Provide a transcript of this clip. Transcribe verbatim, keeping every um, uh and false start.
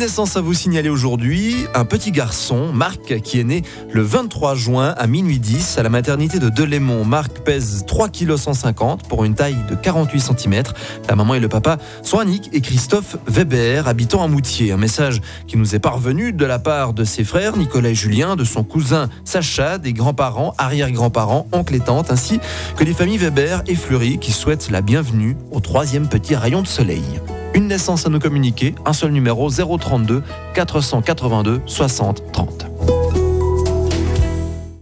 naissance à vous signaler aujourd'hui, un petit garçon, Marc, qui est né le vingt-trois juin à minuit dix à la maternité de Delémont. Marc pèse trois virgule cent cinquante kilos pour une taille de quarante-huit centimètres. La maman et le papa sont Annick et Christophe Weber, habitant à Moutier. Un message qui nous est parvenu de la part de ses frères, Nicolas et Julien, de son cousin Sacha, des grands-parents, arrière-grands-parents, oncles et tantes, ainsi que des familles Weber et Fleury qui souhaitent la bienvenue au troisième petit rayon de soleil. Une naissance à nous communiquer, un seul numéro zéro trente-deux quatre cent quatre-vingt-deux soixante trente.